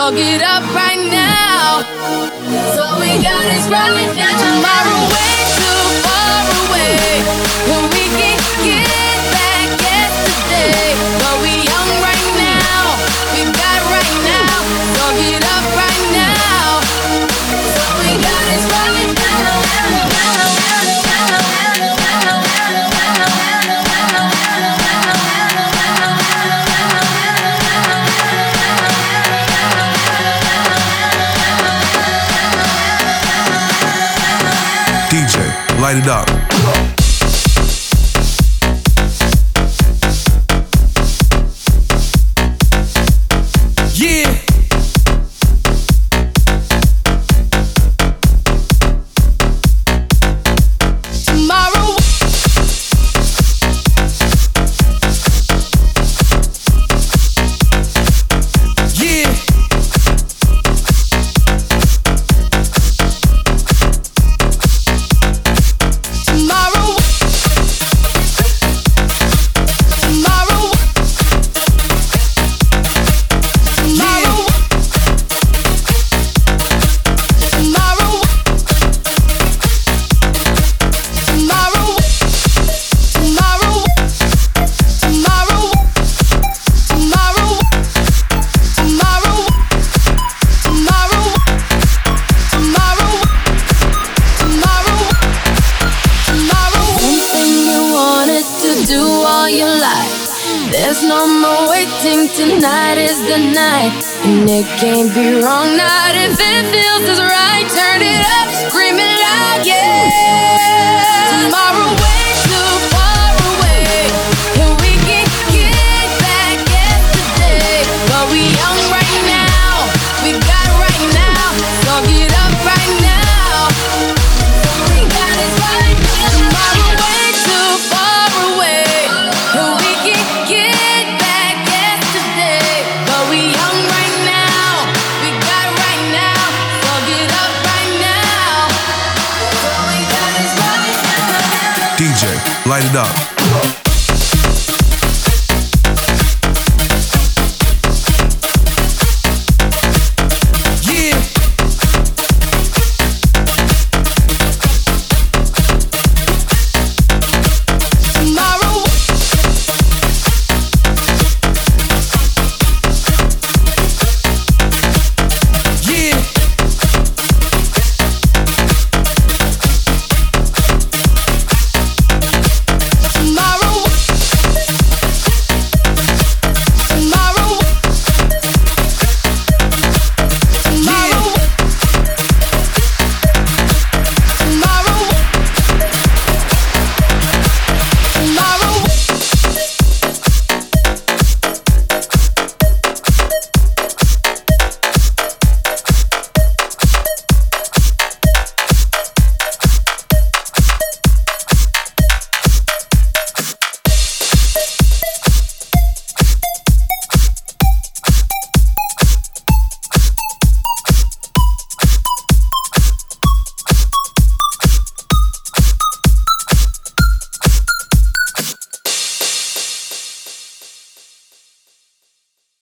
So get up right now. So we got is running down. Tomorrow way too far away, and we can get back yesterday. But we young right now, we got right now. So get up right now. So we got is running down. DJ, light it up. Yeah. Tomorrow. Yeah. Tomorrow. Tomorrow. Tomorrow. Tomorrow. Tomorrow. Tomorrow. Tomorrow. Tomorrow. Tomorrow. Tomorrow. Tomorrow. Tomorrow. Something you wanted to do all your life. There's no more waiting, tonight is the night. And it can't be wrong, not if it feels as right. Turn it up, scream it loud, yeah. Tomorrow way too far away, and we can get back yesterday. But we young right now, we got right now. So get up right now. So we got it right now. Tomorrow way too far away, and we can get back yesterday. But we young right now, we got right now. So get up right now. So we got it right now. DJ, light it up.